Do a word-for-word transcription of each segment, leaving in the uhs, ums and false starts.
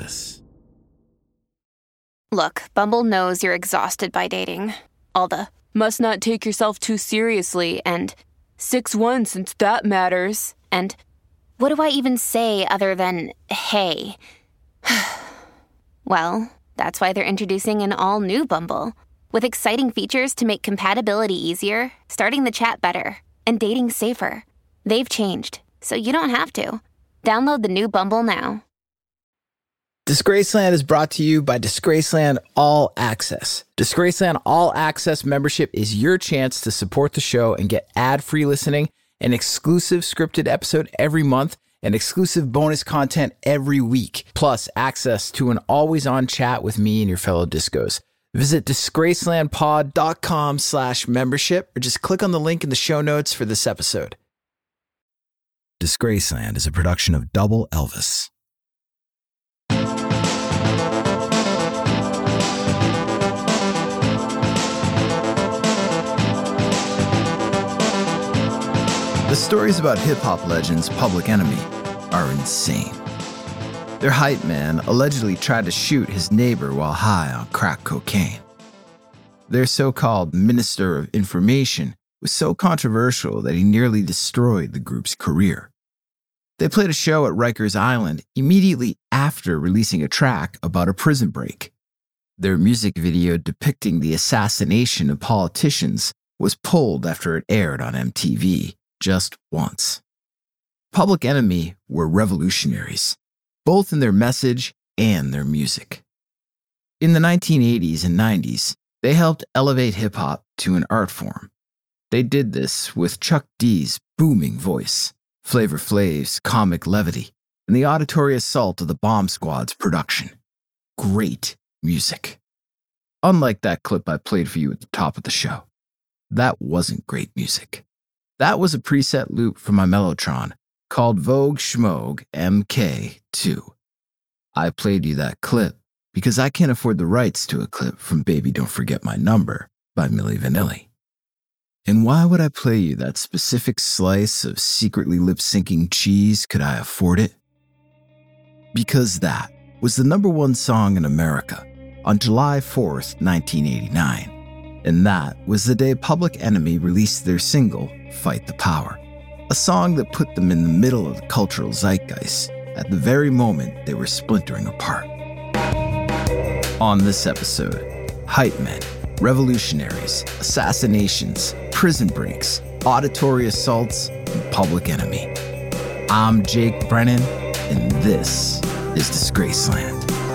Elvis. Look, Bumble knows you're exhausted by dating. All the, must not take yourself too seriously, and six one since that matters, and what do I even say other than, hey? Well, that's why they're introducing an all-new Bumble, with exciting features to make compatibility easier, starting the chat better, and dating safer. They've changed, so you don't have to. Download the new Bumble now. Disgraceland is brought to you by Disgraceland All Access. Disgraceland All Access membership is your chance to support the show and get ad-free listening, an exclusive scripted episode every month, and exclusive bonus content every week, plus access to an always-on chat with me and your fellow discos. Visit disgracelandpod.com slash membership or just click on the link in the show notes for this episode. Disgraceland is a production of Double Elvis. The stories about hip-hop legends Public Enemy are insane. Their hype man allegedly tried to shoot his neighbor while high on crack cocaine. Their so-called Minister of Information was so controversial that he nearly destroyed the group's career. They played a show at Rikers Island immediately after releasing a track about a prison break. Their music video depicting the assassination of politicians was pulled after it aired on M T V. Just once. Public Enemy were revolutionaries, both in their message and their music. In the nineteen eighties and nineties, they helped elevate hip-hop to an art form. They did this with Chuck D's booming voice, Flavor Flav's comic levity, and the auditory assault of the Bomb Squad's production. Great music. Unlike that clip I played for you at the top of the show. That wasn't great music. That was a preset loop from my Mellotron called Vogue Schmogue M K two. I played you that clip because I can't afford the rights to a clip from Baby Don't Forget My Number by Milli Vanilli. And why would I play you that specific slice of secretly lip-syncing cheese could I afford it? Because that was the number one song in America on July fourth, nineteen eighty-nine. And that was the day Public Enemy released their single, Fight the Power, a song that put them in the middle of the cultural zeitgeist at the very moment they were splintering apart. On this episode, hype men, revolutionaries, assassinations, prison breaks, auditory assaults, and Public Enemy. I'm Jake Brennan, and this is Disgraceland.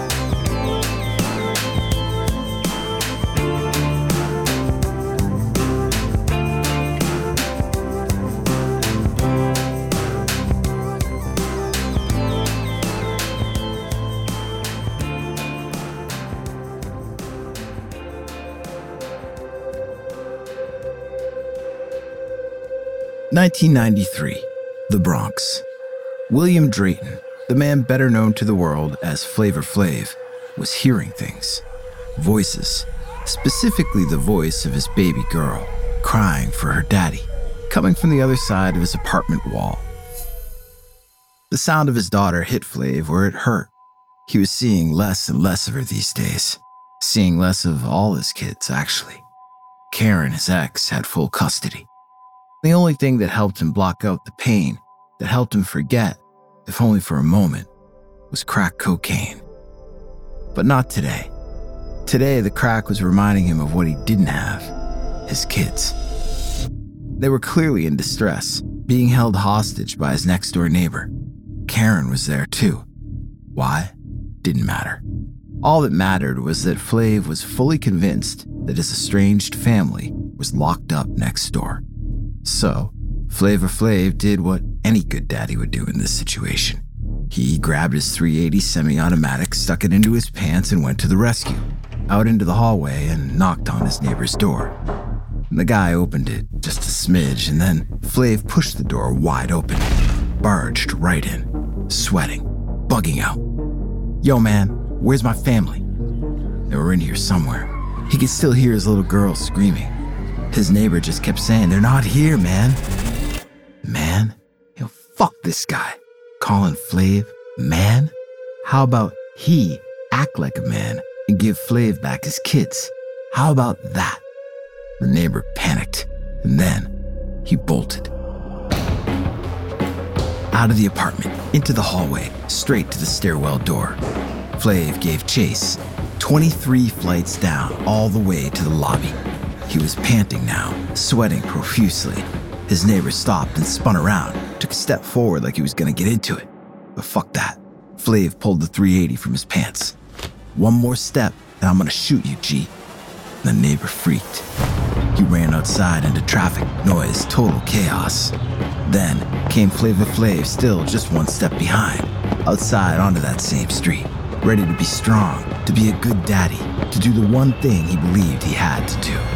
nineteen ninety-three, the Bronx. William Drayton, the man better known to the world as Flavor Flav, was hearing things. Voices, specifically the voice of his baby girl, crying for her daddy, coming from the other side of his apartment wall. The sound of his daughter hit Flav where it hurt. He was seeing less and less of her these days, seeing less of all his kids, actually. Karen, his ex, had full custody. The only thing that helped him block out the pain, that helped him forget, if only for a moment, was crack cocaine. But not today. Today, the crack was reminding him of what he didn't have, his kids. They were clearly in distress, being held hostage by his next-door neighbor. Karen was there too. Why? Didn't matter. All that mattered was that Flav was fully convinced that his estranged family was locked up next door. So, Flavor Flav did what any good daddy would do in this situation. He grabbed his three eighty semi-automatic, stuck it into his pants, and went to the rescue, out into the hallway and knocked on his neighbor's door. The guy opened it just a smidge, and then Flav pushed the door wide open, barged right in, sweating, bugging out. Yo, man, where's my family? They were in here somewhere. He could still hear his little girl screaming. His neighbor just kept saying, they're not here, man. Man? Yo, fuck this guy. Calling Flav man? How about He act like a man and give Flav back his kids. How about that? The neighbor panicked, and then he bolted. Out of the apartment, into the hallway, straight to the stairwell door. Flav gave chase, twenty-three flights down, all the way to the lobby. He was panting now, sweating profusely. His neighbor stopped and spun around, took a step forward like he was gonna get into it. But fuck that. Flav pulled the three eighty from his pants. One more step, and I'm gonna shoot you, G. The neighbor freaked. He ran outside into traffic, noise, total chaos. Then came Flavor Flav, still just one step behind, outside onto that same street, ready to be strong, to be a good daddy, to do the one thing he believed he had to do.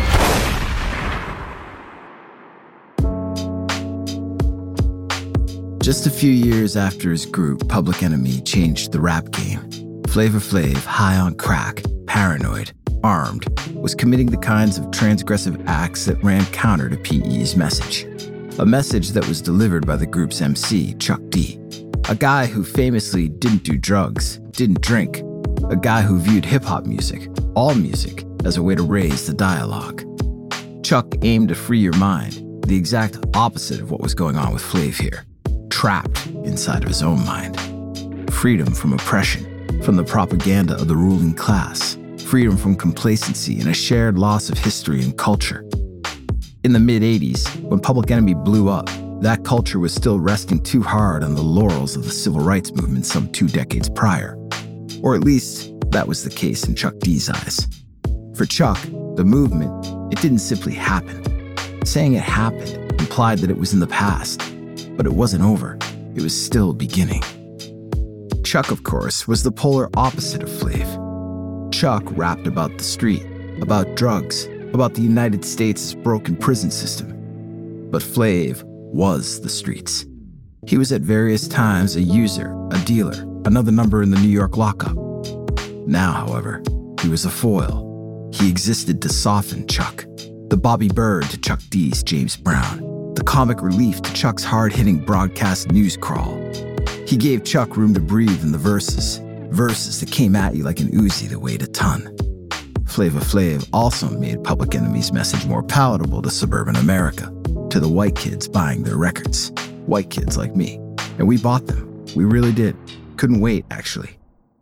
Just a few years after his group, Public Enemy, changed the rap game, Flavor Flav, high on crack, paranoid, armed, was committing the kinds of transgressive acts that ran counter to P E's message. A message that was delivered by the group's M C, Chuck D, a guy who famously didn't do drugs, didn't drink, a guy who viewed hip-hop music, all music, as a way to raise the dialogue. Chuck aimed to free your mind, the exact opposite of what was going on with Flav here, trapped inside of his own mind. Freedom from oppression, from the propaganda of the ruling class, freedom from complacency and a shared loss of history and culture. In the mid-eighties, when Public Enemy blew up, that culture was still resting too hard on the laurels of the civil rights movement some two decades prior. Or at least, that was the case in Chuck D's eyes. For Chuck, the movement, it didn't simply happen. Saying it happened implied that it was in the past, but it wasn't over. It was still beginning. Chuck, of course, was the polar opposite of Flav. Chuck rapped about the street, about drugs, about the United States' broken prison system. But Flav was the streets. He was at various times a user, a dealer, another number in the New York lockup. Now, however, he was a foil. He existed to soften Chuck, the Bobby Bird to Chuck D's James Brown, the comic relief to Chuck's hard-hitting broadcast news crawl. He gave Chuck room to breathe in the verses, verses that came at you like an Uzi that weighed a ton. Flavor Flav also made Public Enemy's message more palatable to suburban America, to the white kids buying their records, white kids like me. And we bought them. We really did. Couldn't wait, actually.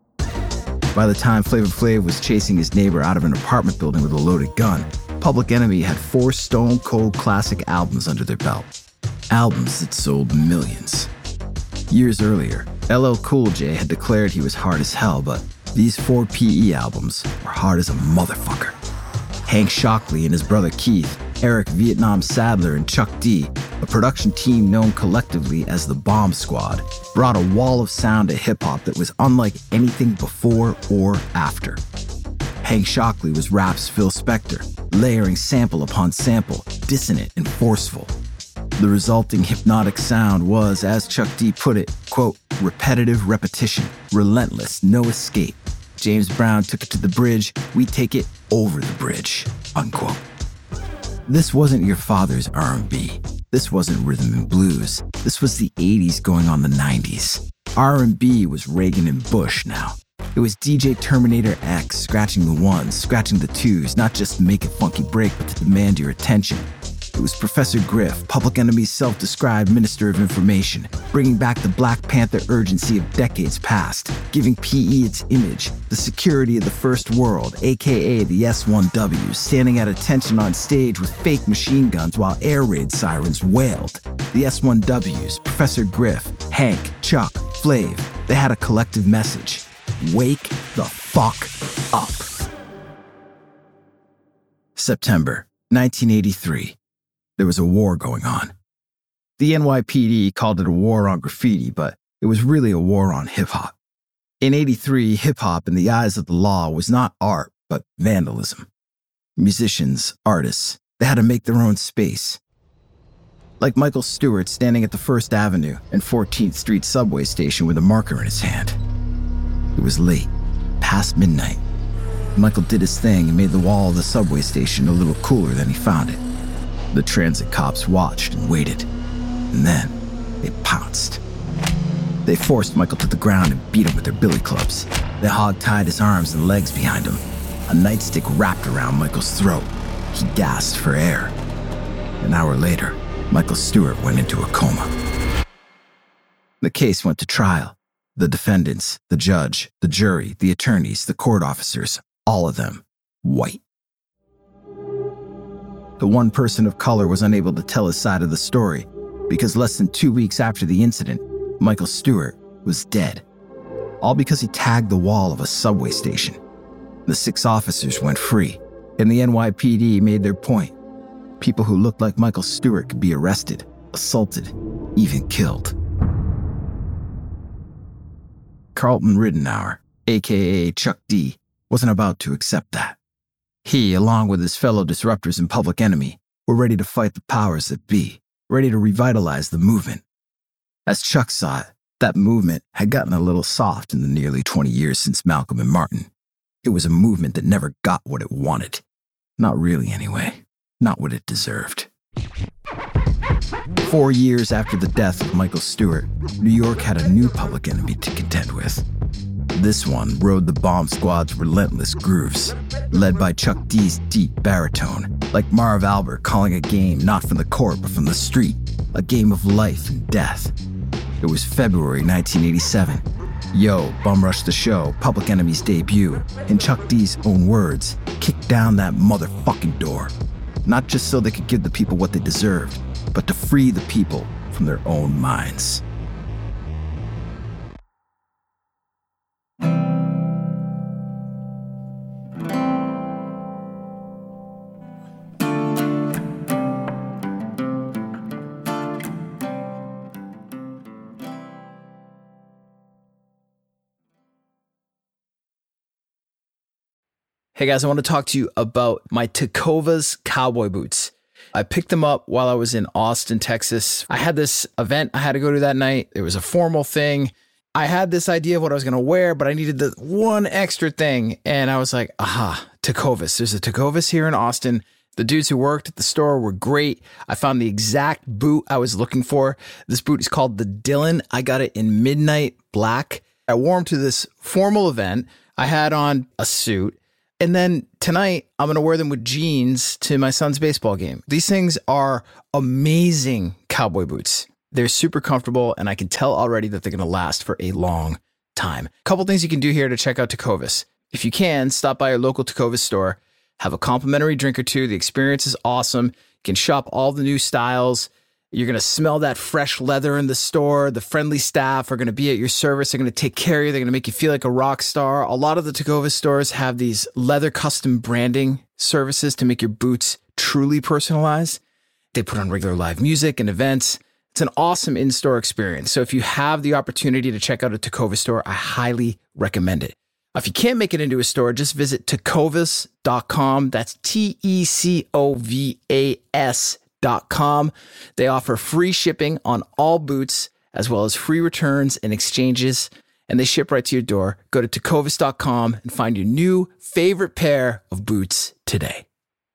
By the time Flavor Flav was chasing his neighbor out of an apartment building with a loaded gun, Public Enemy had four stone-cold classic albums under their belt. Albums that sold millions. Years earlier, L L Cool J had declared he was hard as hell, but these four P E albums were hard as a motherfucker. Hank Shockley and his brother Keith, Eric Vietnam Sadler, and Chuck D, a production team known collectively as the Bomb Squad, brought a wall of sound to hip-hop that was unlike anything before or after. Hank Shockley was rap's Phil Spector, layering sample upon sample, dissonant and forceful. The resulting hypnotic sound was, as Chuck D put it, quote, repetitive repetition, relentless, no escape. James Brown took it to the bridge, we take it over the bridge, unquote. This wasn't your father's R and B. This wasn't rhythm and blues. This was the eighties going on the nineties. R and B was Reagan and Bush now. It was D J Terminator X scratching the ones, scratching the twos, not just to make a funky break, but to demand your attention. It was Professor Griff, Public Enemy's self-described Minister of Information, bringing back the Black Panther urgency of decades past, giving P E its image, the security of the First World, aka the S one W, standing at attention on stage with fake machine guns while air raid sirens wailed. The S one Ws, Professor Griff, Hank, Chuck, Flav, they had a collective message. Wake the fuck up. September nineteen eighty-three. There was a war going on. The N Y P D called it a war on graffiti, but it was really a war on hip-hop. In eighty-three, hip-hop in the eyes of the law was not art, but vandalism. Musicians, artists, they had to make their own space. Like Michael Stewart standing at the First Avenue and fourteenth Street subway station with a marker in his hand. It was late, past midnight. Michael did his thing and made the wall of the subway station a little cooler than he found it. The transit cops watched and waited, and then they pounced. They forced Michael to the ground and beat him with their billy clubs. They hog-tied his arms and legs behind him. A nightstick wrapped around Michael's throat. He gasped for air. An hour later, Michael Stewart went into a coma. The case went to trial. The defendants, the judge, the jury, the attorneys, the court officers, all of them white. The one person of color was unable to tell his side of the story because less than two weeks after the incident, Michael Stewart was dead. All because he tagged the wall of a subway station. The six officers went free, and the N Y P D made their point. People who looked like Michael Stewart could be arrested, assaulted, even killed. Carlton Ridenour, aka Chuck D, wasn't about to accept that. He, along with his fellow disruptors in Public Enemy, were ready to fight the powers that be, ready to revitalize the movement. As Chuck saw it, that movement had gotten a little soft in the nearly twenty years since Malcolm and Martin. It was a movement that never got what it wanted. Not really, anyway. Not what it deserved. Four years after the death of Michael Stewart, New York had a new Public Enemy to contend with. This one rode the bomb squad's relentless grooves, led by Chuck D's deep baritone, like Marv Albert calling a game not from the court but from the street, a game of life and death. It was February nineteen eighty-seven. Yo, Bum Rush the Show, Public Enemy's debut, in Chuck D's own words, kicked down that motherfucking door. Not just so they could give the people what they deserved, but to free the people from their own minds. Hey guys, I want to talk to you about my Tecovas cowboy boots. I picked them up while I was in Austin, Texas. I had this event I had to go to that night. It was a formal thing. I had this idea of what I was going to wear, but I needed the one extra thing. And I was like, aha, Tecovas. There's a Tecovas here in Austin. The dudes who worked at the store were great. I found the exact boot I was looking for. This boot is called the Dylan. I got it in midnight black. I wore them to this formal event. I had on a suit. And then tonight, I'm going to wear them with jeans to my son's baseball game. These things are amazing cowboy boots. They're super comfortable, and I can tell already that they're going to last for a long time. A couple things you can do here to check out Tecovas. If you can, stop by your local Tecovas store, have a complimentary drink or two. The experience is awesome. You can shop all the new styles. You're going to smell that fresh leather in the store. The friendly staff are going to be at your service. They're going to take care of you. They're going to make you feel like a rock star. A lot of the Tecovas stores have these leather custom branding services to make your boots truly personalized. They put on regular live music and events. It's an awesome in-store experience. So if you have the opportunity to check out a Tecovas store, I highly recommend it. If you can't make it into a store, just visit tecovas dot com. That's T E C O V A S dot com. They offer free shipping on all boots, as well as free returns and exchanges, and they ship right to your door. Go to tecovas dot com and find your new favorite pair of boots today.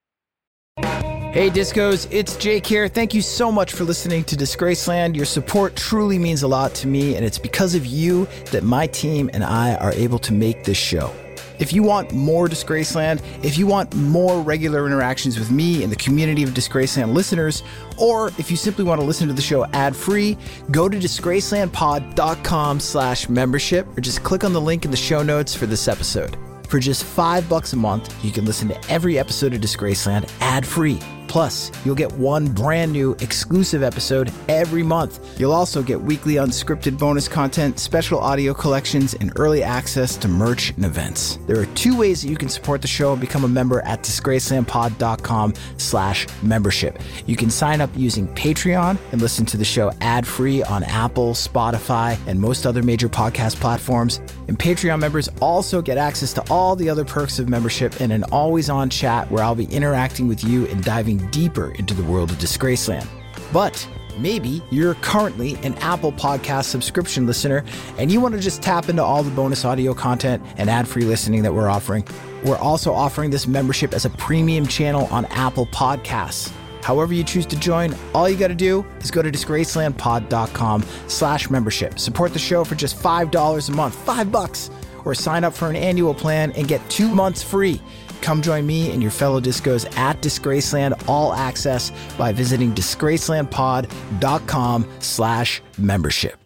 Hey Discos, it's Jake here. Thank you so much for listening to Disgraceland. Your support truly means a lot to me, and it's because of you that my team and I are able to make this show. If you want more Disgraceland, if you want more regular interactions with me and the community of Disgraceland listeners, or if you simply want to listen to the show ad-free, go to disgracelandpod.com slash membership, or just click on the link in the show notes for this episode. For just five bucks a month, you can listen to every episode of Disgraceland ad-free. Plus, you'll get one brand new exclusive episode every month. You'll also get weekly unscripted bonus content, special audio collections, and early access to merch and events. There are two ways that you can support the show and become a member at disgracelandpod.com slash membership. You can sign up using Patreon and listen to the show ad-free on Apple, Spotify, and most other major podcast platforms. And Patreon members also get access to all the other perks of membership and an always-on chat where I'll be interacting with you and diving deeper into the world of Disgraceland. But maybe you're currently an Apple Podcast subscription listener and you want to just tap into all the bonus audio content and ad-free listening that we're offering. We're also offering this membership as a premium channel on Apple Podcasts. However you choose to join, all you got to do is go to disgracelandpod.com slash membership. Support the show for just five dollars a month, five bucks, or sign up for an annual plan and get two months free. Come join me and your fellow discos at Disgraceland All Access by visiting disgracelandpod.com slash membership.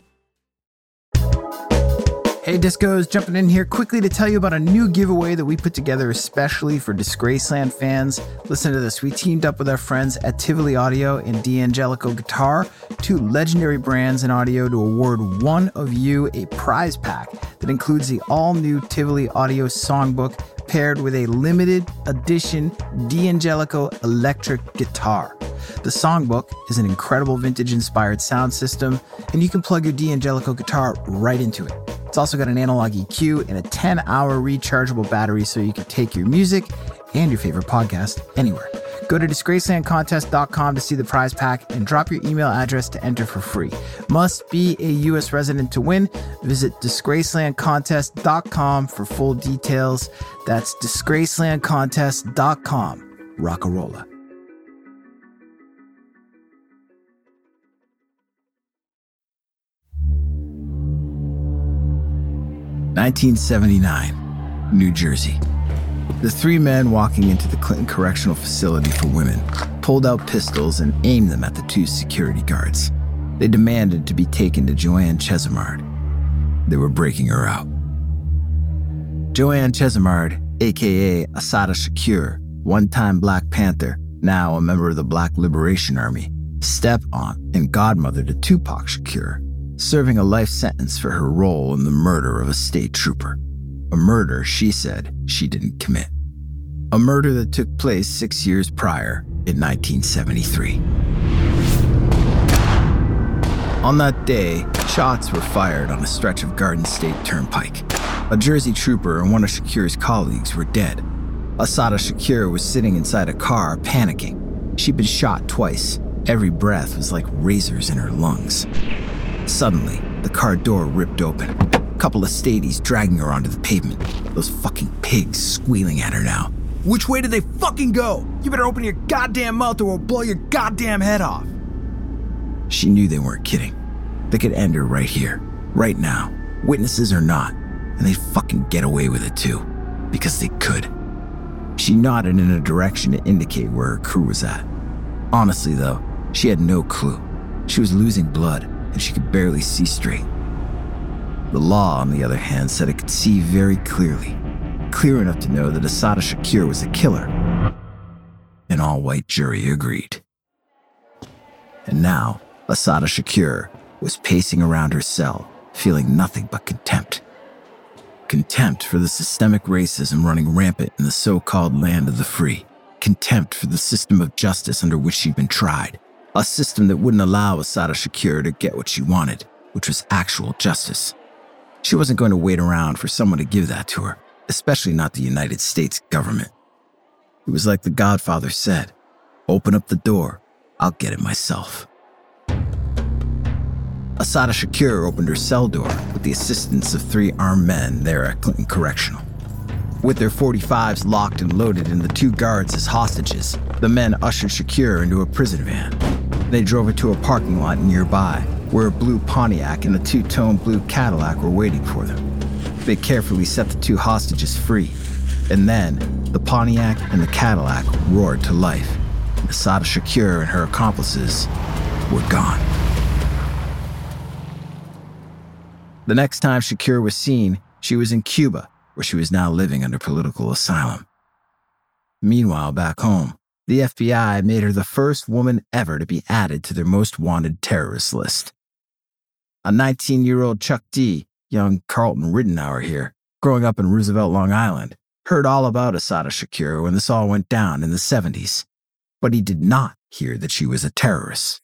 Hey Discos, jumping in here quickly to tell you about a new giveaway that we put together especially for Disgraceland fans. Listen to this. We teamed up with our friends at Tivoli Audio and D'Angelico Guitar, two legendary brands in audio, to award one of you a prize pack that includes the all-new Tivoli Audio songbook paired with a limited edition D'Angelico electric guitar. The songbook is an incredible vintage-inspired sound system, and you can plug your D'Angelico guitar right into it. It's also got an analog E Q and a ten-hour rechargeable battery so you can take your music and your favorite podcast anywhere. Go to disgraceland contest dot com to see the prize pack and drop your email address to enter for free. Must be a U S resident to win. Visit disgraceland contest dot com for full details. That's disgraceland contest dot com. Rockarola. nineteen seventy-nine, New Jersey. The three men walking into the Clinton Correctional Facility for Women pulled out pistols and aimed them at the two security guards. They demanded to be taken to Joanne Chesimard. They were breaking her out. Joanne Chesimard, aka Assata Shakur, one-time Black Panther, now a member of the Black Liberation Army, step-aunt and godmother to Tupac Shakur, serving a life sentence for her role in the murder of a state trooper. A murder she said she didn't commit. A murder that took place six years prior in nineteen seventy-three. On that day, shots were fired on a stretch of Garden State Turnpike. A Jersey trooper and one of Shakur's colleagues were dead. Assata Shakur was sitting inside a car, panicking. She'd been shot twice. Every breath was like razors in her lungs. Suddenly, the car door ripped open. A couple of stadies dragging her onto the pavement. Those fucking pigs squealing at her now. Which way did they fucking go? You better open your goddamn mouth or we'll blow your goddamn head off. She knew they weren't kidding. They could end her right here, right now, witnesses or not, and they'd fucking get away with it too, because they could. She nodded in a direction to indicate where her crew was at. Honestly though, she had no clue. She was losing blood, and she could barely see straight. The law, on the other hand, said it could see very clearly, clear enough to know that Assata Shakur was a killer. An all-white jury agreed. And now, Assata Shakur was pacing around her cell, feeling nothing but contempt. Contempt for the systemic racism running rampant in the so-called land of the free. Contempt for the system of justice under which she'd been tried. A system that wouldn't allow Assata Shakur to get what she wanted, which was actual justice. She wasn't going to wait around for someone to give that to her, especially not the United States government. It was like the Godfather said, "Open up the door, I'll get it myself." Assata Shakur opened her cell door with the assistance of three armed men there at Clinton Correctional. With their forty-fives locked and loaded and the two guards as hostages, the men ushered Shakur into a prison van. They drove her to a parking lot nearby, where a blue Pontiac and a two-tone blue Cadillac were waiting for them. They carefully set the two hostages free, and then the Pontiac and the Cadillac roared to life. Assata Shakur and her accomplices were gone. The next time Shakur was seen, she was in Cuba, where she was now living under political asylum. Meanwhile, back home, the F B I made her the first woman ever to be added to their most wanted terrorist list. A nineteen-year-old Chuck D, young Carlton Ridenour here, growing up in Roosevelt, Long Island, heard all about Assata Shakur when this all went down in the seventies, but he did not hear that she was a terrorist.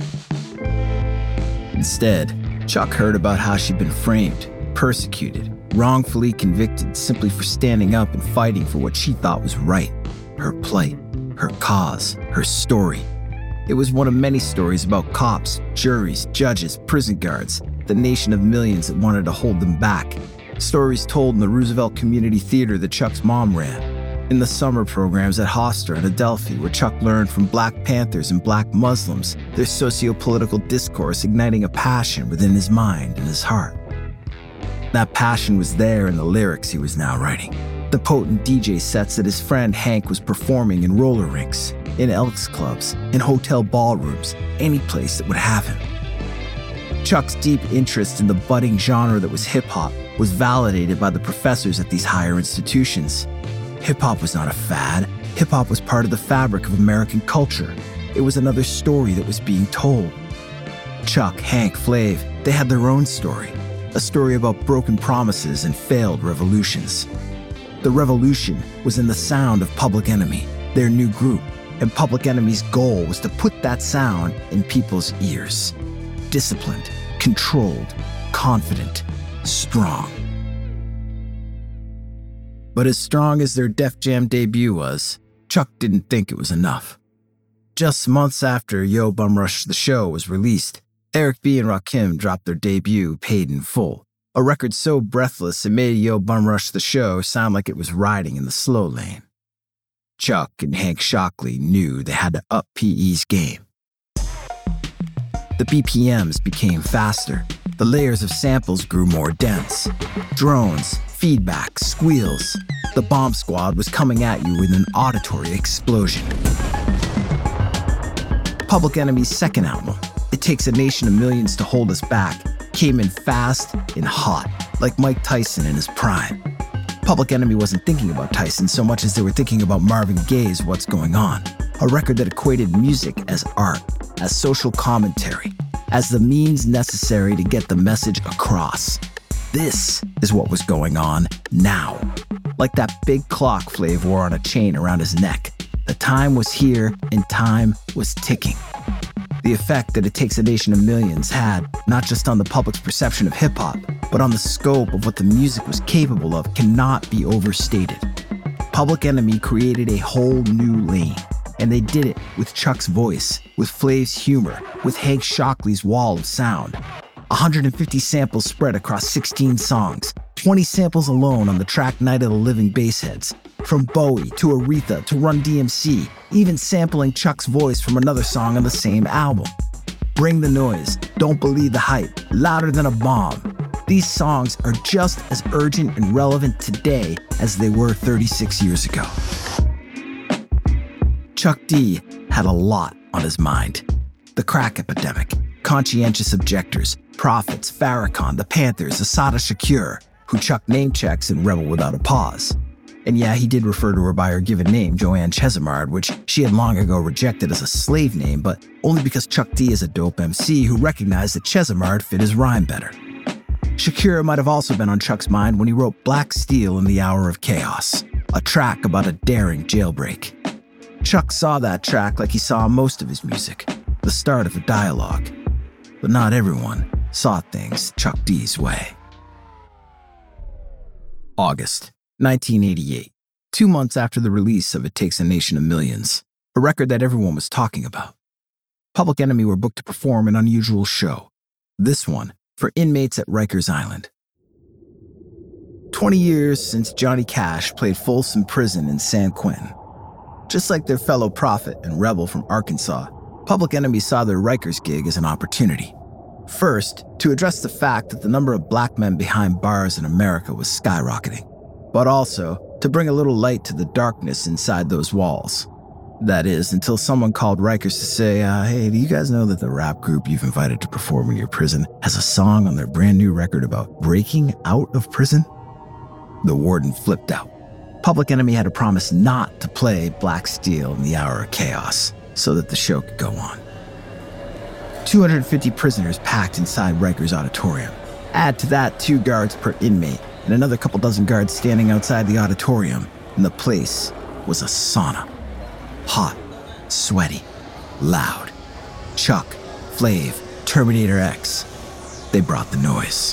Instead, Chuck heard about how she'd been framed, persecuted, wrongfully convicted simply for standing up and fighting for what she thought was right, her plight, her cause, her story. It was one of many stories about cops, juries, judges, prison guards, the nation of millions that wanted to hold them back. Stories told in the Roosevelt Community Theater that Chuck's mom ran. In the summer programs at Hofstra and Adelphi, where Chuck learned from Black Panthers and Black Muslims, their socio-political discourse igniting a passion within his mind and his heart. That passion was there in the lyrics he was now writing. The potent D J sets that his friend Hank was performing in roller rinks, in Elks clubs, in hotel ballrooms, any place that would have him. Chuck's deep interest in the budding genre that was hip-hop was validated by the professors at these higher institutions. Hip-hop was not a fad. Hip-hop was part of the fabric of American culture. It was another story that was being told. Chuck, Hank, Flav, they had their own story. A story about broken promises and failed revolutions. The revolution was in the sound of Public Enemy, their new group, and Public Enemy's goal was to put that sound in people's ears. Disciplined, controlled, confident, strong. But as strong as their Def Jam debut was, Chuck didn't think it was enough. Just months after Yo Bum Rush the Show was released, Eric B. and Rakim dropped their debut, Paid in Full, a record so breathless it made Yo Bum Rush the Show sound like it was riding in the slow lane. Chuck and Hank Shocklee knew they had to up P E's game. The B P Ms became faster. The layers of samples grew more dense. Drones, feedback, squeals. The Bomb Squad was coming at you with an auditory explosion. Public Enemy's second album, It Takes a Nation of Millions to Hold Us Back, came in fast and hot, like Mike Tyson in his prime. Public Enemy wasn't thinking about Tyson so much as they were thinking about Marvin Gaye's What's Going On, a record that equated music as art, as social commentary, as the means necessary to get the message across. This is what was going on now. Like that big clock Flav wore on a chain around his neck. The time was here and time was ticking. The effect that It Takes a Nation of Millions had, not just on the public's perception of hip-hop, but on the scope of what the music was capable of, cannot be overstated. Public Enemy created a whole new lane, and they did it with Chuck's voice, with Flav's humor, with Hank Shocklee's wall of sound. one hundred fifty samples spread across sixteen songs, twenty samples alone on the track Night of the Living Bassheads. From Bowie to Aretha to Run D M C, even sampling Chuck's voice from another song on the same album. Bring the Noise, Don't Believe the Hype, Louder Than a Bomb. These songs are just as urgent and relevant today as they were thirty-six years ago. Chuck D had a lot on his mind. The crack epidemic, conscientious objectors, Prophets, Farrakhan, the Panthers, Assata Shakur, who Chuck name-checks in Rebel Without a Pause. And yeah, he did refer to her by her given name, Joanne Chesimard, which she had long ago rejected as a slave name, but only because Chuck D is a dope M C who recognized that Chesimard fit his rhyme better. Shakira might have also been on Chuck's mind when he wrote Black Steel in the Hour of Chaos, a track about a daring jailbreak. Chuck saw that track like he saw most of his music, the start of a dialogue. But not everyone saw things Chuck D's way. August nineteen eighty-eight, two months after the release of It Takes a Nation of Millions, a record that everyone was talking about. Public Enemy were booked to perform an unusual show, this one for inmates at Rikers Island. twenty years since Johnny Cash played Folsom Prison in San Quentin. Just like their fellow Prophet and Rebel from Arkansas, Public Enemy saw their Rikers gig as an opportunity. First, to address the fact that the number of black men behind bars in America was skyrocketing, but also to bring a little light to the darkness inside those walls. That is, until someone called Rikers to say, uh, hey, do you guys know that the rap group you've invited to perform in your prison has a song on their brand new record about breaking out of prison? The warden flipped out. Public Enemy had a promise not to play Black Steel in the Hour of Chaos so that the show could go on. two hundred fifty prisoners packed inside Rikers Auditorium. Add to that two guards per inmate and another couple dozen guards standing outside the auditorium, and the place was a sauna. Hot, sweaty, loud. Chuck, Flav, Terminator X. They brought the noise.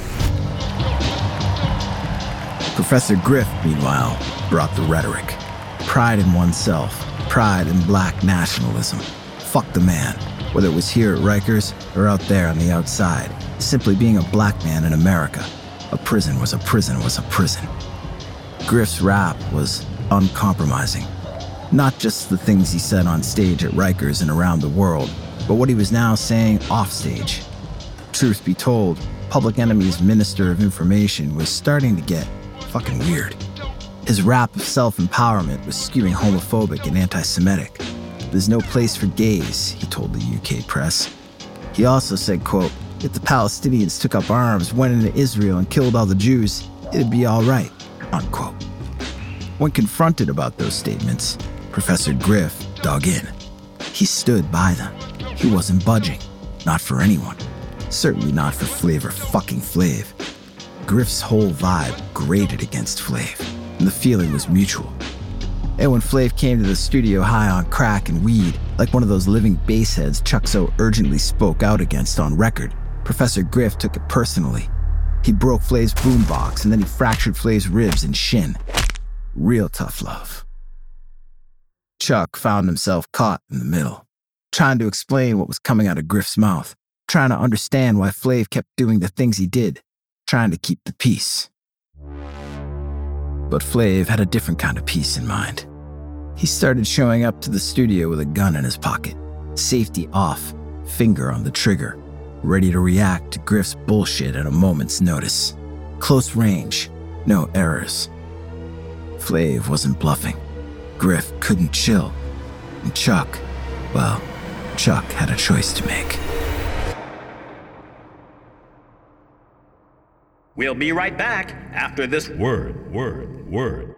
Professor Griff, meanwhile, brought the rhetoric. Pride in oneself, pride in black nationalism. Fuck the man, whether it was here at Rikers or out there on the outside. Simply being a black man in America. A prison was a prison was a prison. Griff's rap was uncompromising. Not just the things he said on stage at Rikers and around the world, but what he was now saying offstage. Truth be told, Public Enemy's Minister of Information was starting to get fucking weird. His rap of self-empowerment was skewing homophobic and anti-Semitic. There's no place for gays, he told the U K press. He also said, quote, if the Palestinians took up arms, went into Israel and killed all the Jews, it'd be all right, unquote. When confronted about those statements, Professor Griff dug in. He stood by them. He wasn't budging. Not for anyone. Certainly not for Flavor fucking Flav. Griff's whole vibe grated against Flav, and the feeling was mutual. And when Flav came to the studio high on crack and weed, like one of those living bassheads Chuck so urgently spoke out against on record, Professor Griff took it personally. He broke Flav's boombox, and then he fractured Flav's ribs and shin. Real tough love. Chuck found himself caught in the middle, trying to explain what was coming out of Griff's mouth, trying to understand why Flav kept doing the things he did, trying to keep the peace. But Flav had a different kind of peace in mind. He started showing up to the studio with a gun in his pocket, safety off, finger on the trigger, ready to react to Griff's bullshit at a moment's notice. Close range, no errors. Flav wasn't bluffing. Griff couldn't chill. And Chuck, well, Chuck had a choice to make. We'll be right back after this word, word, word.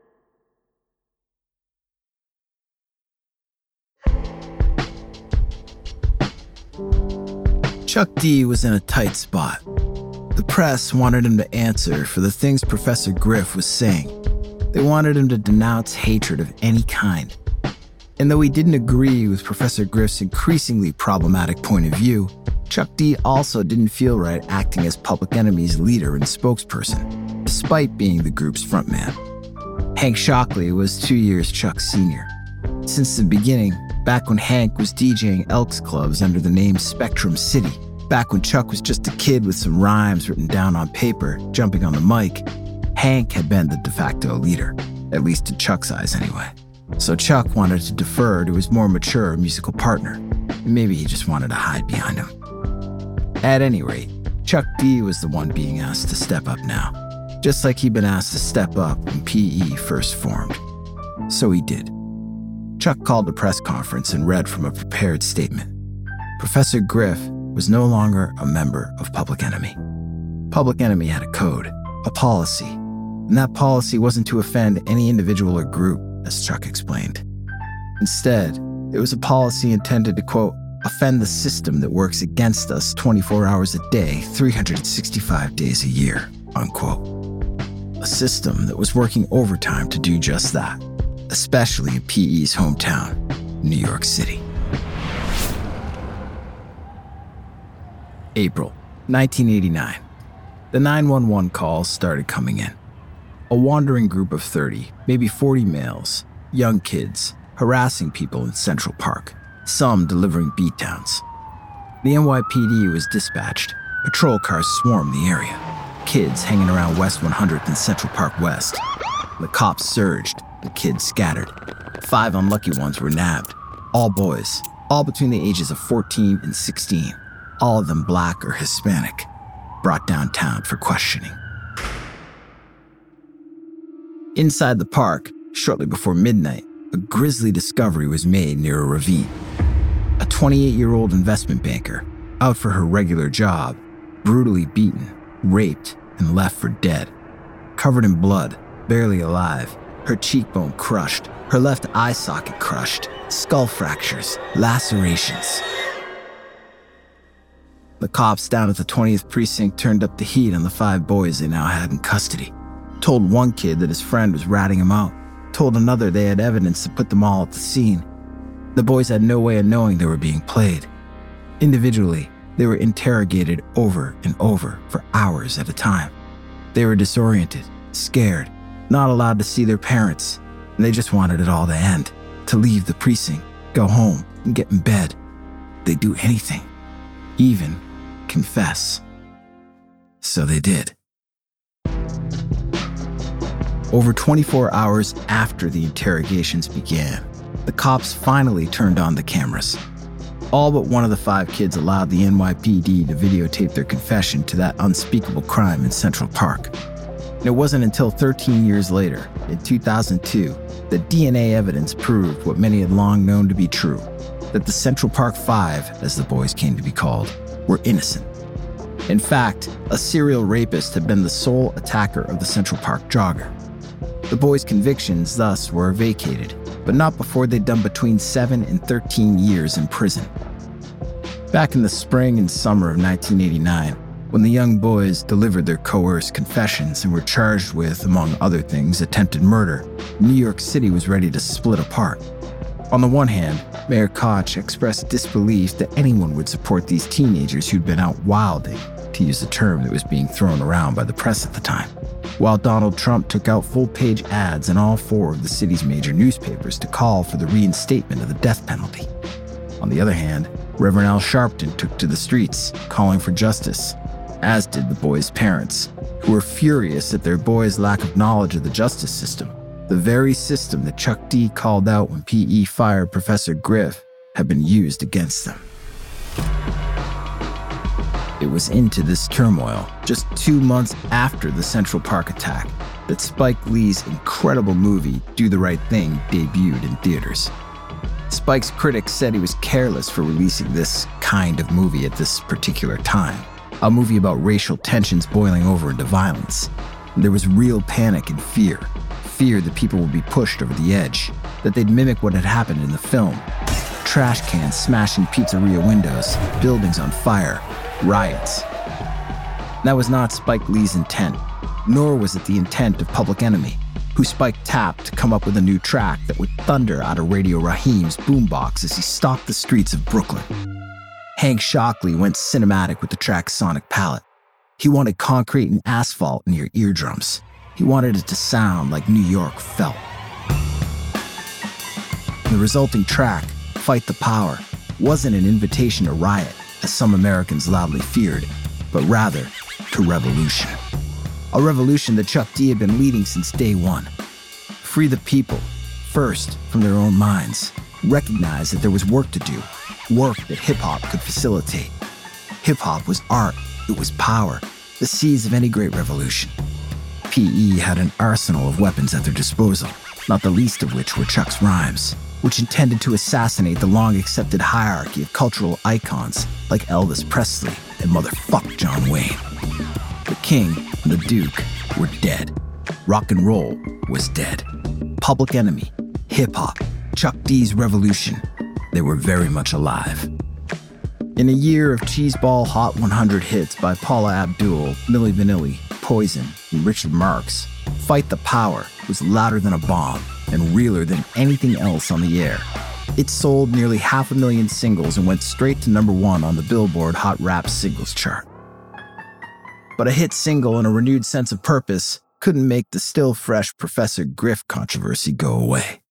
Chuck D was in a tight spot. The press wanted him to answer for the things Professor Griff was saying. They wanted him to denounce hatred of any kind. And though he didn't agree with Professor Griff's increasingly problematic point of view, Chuck D also didn't feel right acting as Public Enemy's leader and spokesperson, despite being the group's frontman. Hank Shockley was two years Chuck's senior. Since the beginning, back when Hank was DJing Elks clubs under the name Spectrum City, back when Chuck was just a kid with some rhymes written down on paper, jumping on the mic, Hank had been the de facto leader, at least in Chuck's eyes anyway. So Chuck wanted to defer to his more mature musical partner, and maybe he just wanted to hide behind him. At any rate, Chuck D was the one being asked to step up now, just like he'd been asked to step up when P E first formed. So he did. Chuck called a press conference and read from a prepared statement. Professor Griff was no longer a member of Public Enemy. Public Enemy had a code, a policy, and that policy wasn't to offend any individual or group, as Chuck explained. Instead, it was a policy intended to, quote, offend the system that works against us twenty-four hours a day, three hundred sixty-five days a year, unquote. A system that was working overtime to do just that, especially in P E's hometown, New York City. April nineteen eighty-nine. The nine one one calls started coming in. A wandering group of thirty, maybe forty males, young kids, harassing people in Central Park, some delivering beatdowns. The N Y P D was dispatched. Patrol cars swarmed the area. Kids hanging around West one hundredth and Central Park West. The cops surged. The kids scattered. Five unlucky ones were nabbed. All boys, all between the ages of fourteen and sixteen. All of them black or Hispanic. Brought downtown for questioning. Inside the park, shortly before midnight, a grisly discovery was made near a ravine. A twenty-eight-year-old investment banker, out for her regular job, brutally beaten, raped, and left for dead. Covered in blood, barely alive, her cheekbone crushed, her left eye socket crushed, skull fractures, lacerations. The cops down at the twentieth precinct turned up the heat on the five boys they now had in custody. Told one kid that his friend was ratting him out. Told another they had evidence to put them all at the scene. The boys had no way of knowing they were being played. Individually, they were interrogated over and over for hours at a time. They were disoriented, scared, not allowed to see their parents, and they just wanted it all to end, to leave the precinct, go home, and get in bed. They'd do anything, even confess. So they did. Over twenty-four hours after the interrogations began, the cops finally turned on the cameras. All but one of the five kids allowed the N Y P D to videotape their confession to that unspeakable crime in Central Park. And it wasn't until thirteen years later, in two thousand two, that D N A evidence proved what many had long known to be true, that the Central Park Five, as the boys came to be called, were innocent. In fact, a serial rapist had been the sole attacker of the Central Park jogger. The boys' convictions thus were vacated, but not before they'd done between seven and thirteen years in prison. Back in the spring and summer of nineteen eighty-nine, when the young boys delivered their coerced confessions and were charged with, among other things, attempted murder, New York City was ready to split apart. On the one hand, Mayor Koch expressed disbelief that anyone would support these teenagers who'd been out wilding, to use a term that was being thrown around by the press at the time, while Donald Trump took out full-page ads in all four of the city's major newspapers to call for the reinstatement of the death penalty. On the other hand, Reverend Al Sharpton took to the streets, calling for justice, as did the boys' parents, who were furious at their boys' lack of knowledge of the justice system, the very system that Chuck D called out when P E fired Professor Griff had been used against them. It was into this turmoil, just two months after the Central Park attack, that Spike Lee's incredible movie, Do the Right Thing, debuted in theaters. Spike's critics said he was careless for releasing this kind of movie at this particular time, a movie about racial tensions boiling over into violence. There was real panic and fear, fear that people would be pushed over the edge, that they'd mimic what had happened in the film. Trash cans smashing pizzeria windows, buildings on fire, riots. That was not Spike Lee's intent, nor was it the intent of Public Enemy, who Spike tapped to come up with a new track that would thunder out of Radio Raheem's boombox as he stalked the streets of Brooklyn. Hank Shockley went cinematic with the track's sonic palette. He wanted concrete and asphalt in your eardrums. He wanted it to sound like New York felt. The resulting track, Fight the Power, wasn't an invitation to riot, as some Americans loudly feared, but rather to revolution. A revolution that Chuck D had been leading since day one. Free the people, first from their own minds. Recognize that there was work to do, work that hip-hop could facilitate. Hip-hop was art, it was power, the seeds of any great revolution. P E had an arsenal of weapons at their disposal, not the least of which were Chuck's rhymes, which intended to assassinate the long-accepted hierarchy of cultural icons like Elvis Presley and motherfuck John Wayne. The King and the Duke were dead. Rock and roll was dead. Public Enemy, hip-hop, Chuck D's revolution, they were very much alive. In a year of cheeseball Hot one hundred hits by Paula Abdul, Milli Vanilli, Poison, and Richard Marx, Fight the Power was louder than a bomb and realer than anything else on the air. It sold nearly half a million singles and went straight to number one on the Billboard Hot Rap Singles chart. But a hit single and a renewed sense of purpose couldn't make the still fresh Professor Griff controversy go away.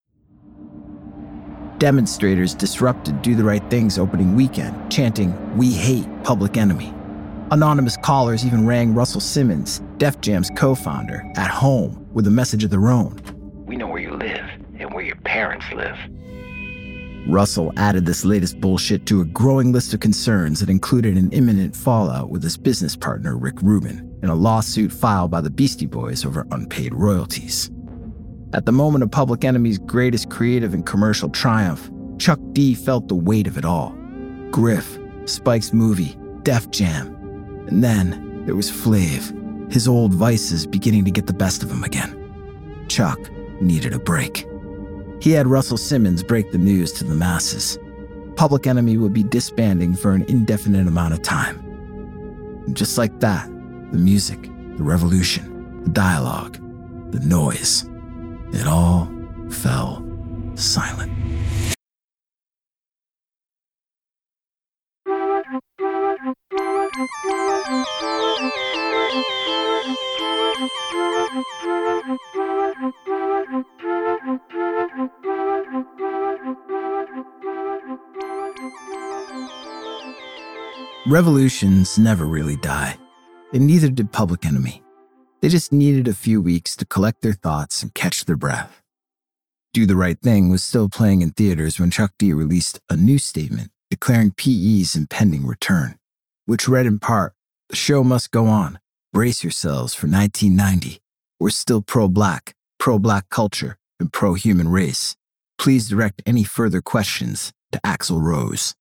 Demonstrators disrupted Do the Right Thing's opening weekend, chanting, "We hate Public Enemy." Anonymous callers even rang Russell Simmons, Def Jam's co-founder, at home with a message of their own. "We know where you live and where your parents live." Russell added this latest bullshit to a growing list of concerns that included an imminent fallout with his business partner Rick Rubin in a lawsuit filed by the Beastie Boys over unpaid royalties. At the moment of Public Enemy's greatest creative and commercial triumph, Chuck D felt the weight of it all. Griff, Spike's movie, Def Jam. And then there was Flav, his old vices beginning to get the best of him again. Chuck needed a break. He had Russell Simmons break the news to the masses. Public Enemy would be disbanding for an indefinite amount of time. And just like that, the music, the revolution, the dialogue, the noise, it all fell silent. Revolutions never really die, and neither did Public Enemy. They just needed a few weeks to collect their thoughts and catch their breath. Do the Right Thing was still playing in theaters when Chuck D released a new statement declaring P E's impending return, which read in part, "The show must go on. Brace yourselves for nineteen ninety. We're still pro-black, pro-black culture, and pro-human race. Please direct any further questions to Axl Rose."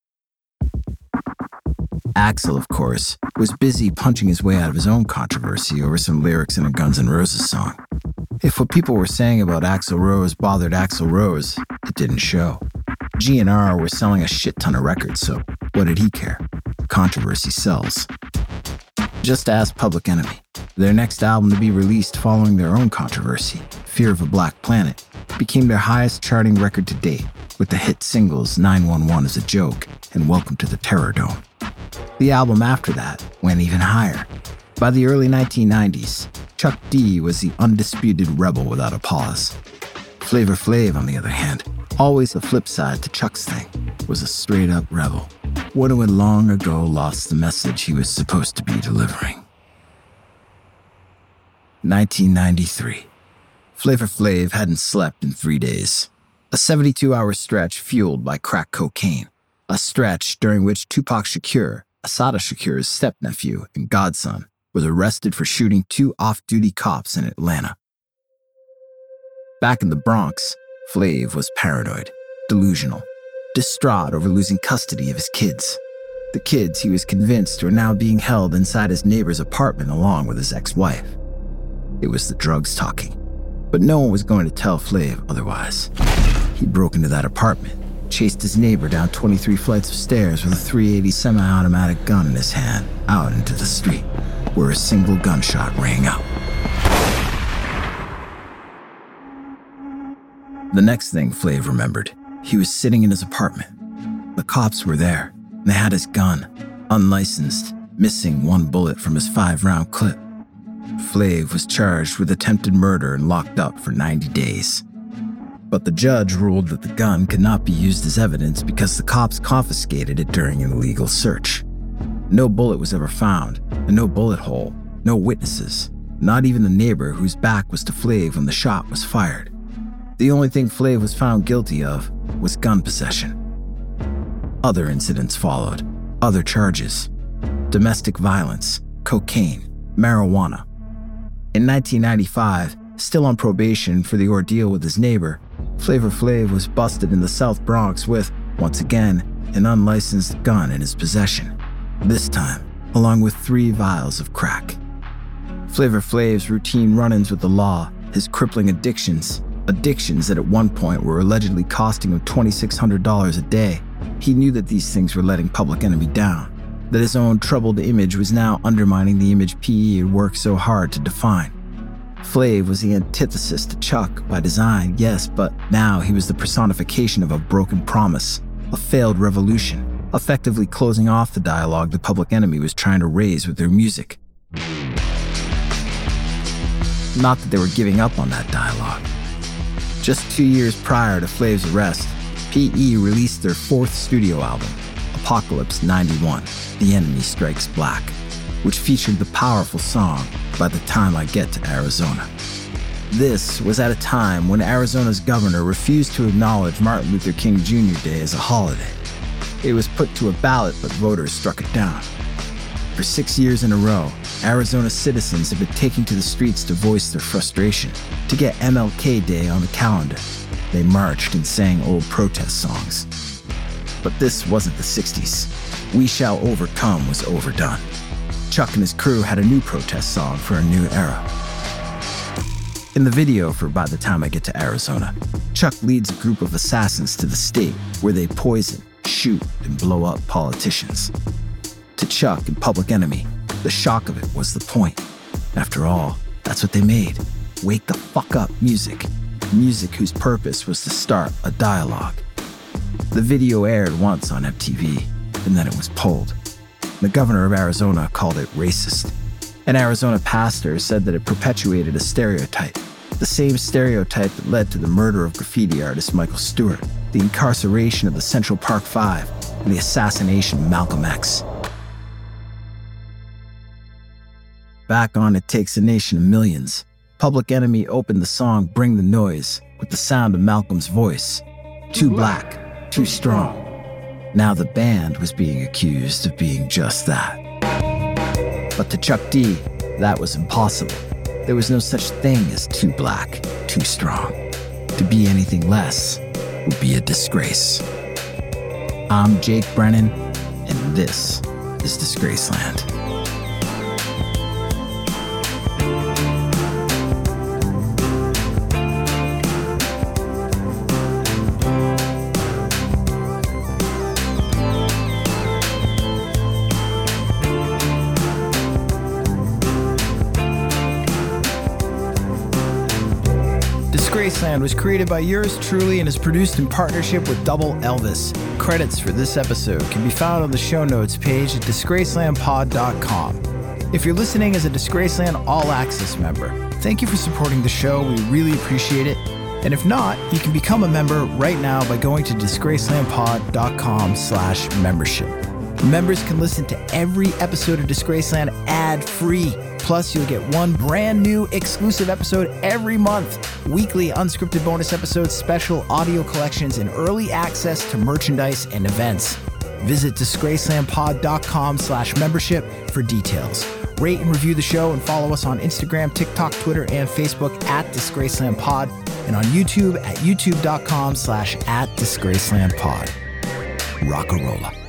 Axl, of course, was busy punching his way out of his own controversy over some lyrics in a Guns N' Roses song. If what people were saying about Axl Rose bothered Axl Rose, it didn't show. G N R were selling a shit ton of records, so what did he care? Controversy sells. Just ask Public Enemy. Their next album to be released following their own controversy, Fear of a Black Planet, became their highest charting record to date, with the hit singles nine one one Is a Joke and Welcome to the Terror Dome. The album after that went even higher. By the early nineteen nineties, Chuck D was the undisputed rebel without a pause. Flavor Flav, on the other hand, always the flip side to Chuck's thing, was a straight-up rebel, one who had long ago lost the message he was supposed to be delivering. nineteen ninety-three. Flavor Flav hadn't slept in three days. A seventy-two hour stretch fueled by crack cocaine. A stretch during which Tupac Shakur, Assata Shakur's stepnephew and godson, was arrested for shooting two off-duty cops in Atlanta. Back in the Bronx, Flav was paranoid, delusional, distraught over losing custody of his kids. The kids, he was convinced, were now being held inside his neighbor's apartment along with his ex-wife. It was the drugs talking, but no one was going to tell Flav otherwise. He broke into that apartment, chased his neighbor down twenty-three flights of stairs with a three eighty semi-automatic gun in his hand, out into the street, where a single gunshot rang out. The next thing Flav remembered, he was sitting in his apartment. The cops were there, and they had his gun, unlicensed, missing one bullet from his five-round clip. Flav was charged with attempted murder and locked up for ninety days. But the judge ruled that the gun could not be used as evidence because the cops confiscated it during an illegal search. No bullet was ever found, and no bullet hole, no witnesses, not even the neighbor whose back was to Flav when the shot was fired. The only thing Flav was found guilty of was gun possession. Other incidents followed, other charges: domestic violence, cocaine, marijuana. In nineteen ninety-five, still on probation for the ordeal with his neighbor, Flavor Flav was busted in the South Bronx with, once again, an unlicensed gun in his possession. This time, along with three vials of crack. Flavor Flav's routine run-ins with the law, his crippling addictions, addictions that at one point were allegedly costing him twenty-six hundred dollars a day. He knew that these things were letting Public Enemy down, that his own troubled image was now undermining the image P E had worked so hard to define. Flav was the antithesis to Chuck by design, yes, but now he was the personification of a broken promise, a failed revolution, effectively closing off the dialogue the Public Enemy was trying to raise with their music. Not that they were giving up on that dialogue. Just two years prior to Flav's arrest, P E released their fourth studio album, Apocalypse ninety-one, The Enemy Strikes Black, which featured the powerful song, By the Time I Get to Arizona. This was at a time when Arizona's governor refused to acknowledge Martin Luther King Junior Day as a holiday. It was put to a ballot, but voters struck it down. For six years in a row, Arizona citizens have been taking to the streets to voice their frustration, to get M L K Day on the calendar. They marched and sang old protest songs. But this wasn't the sixties. We Shall Overcome was overdone. Chuck and his crew had a new protest song for a new era. In the video for By the Time I Get to Arizona, Chuck leads a group of assassins to the state where they poison, shoot, and blow up politicians. To Chuck and Public Enemy, the shock of it was the point. After all, that's what they made. Wake the fuck up music. Music whose purpose was to start a dialogue. The video aired once on M T V, and then it was pulled. The governor of Arizona called it racist. An Arizona pastor said that it perpetuated a stereotype, the same stereotype that led to the murder of graffiti artist Michael Stewart, the incarceration of the Central Park Five, and the assassination of Malcolm X. Back On It Takes a Nation of Millions, Public Enemy opened the song Bring the Noise with the sound of Malcolm's voice. Too black, too strong. Now the band was being accused of being just that. But to Chuck D, that was impossible. There was no such thing as too black, too strong. To be anything less would be a disgrace. I'm Jake Brennan, and this is Disgraceland. Disgraceland was created by yours truly and is produced in partnership with Double Elvis. Credits for this episode can be found on the show notes page at disgraceland pod dot com. If you're listening as a Disgraceland All Access member, thank you for supporting the show. We really appreciate it. And if not, you can become a member right now by going to disgraceland pod dot com slash membership. Members can listen to every episode of Disgraceland ad-free. Plus, you'll get one brand new exclusive episode every month. Weekly unscripted bonus episodes, special audio collections, and early access to merchandise and events. Visit disgraceland pod dot com slash membership for details. Rate and review the show and follow us on Instagram, TikTok, Twitter, and Facebook at DisgracelandPod and on YouTube at youtube dot com slash at DisgracelandPod. Rock-a-rolla.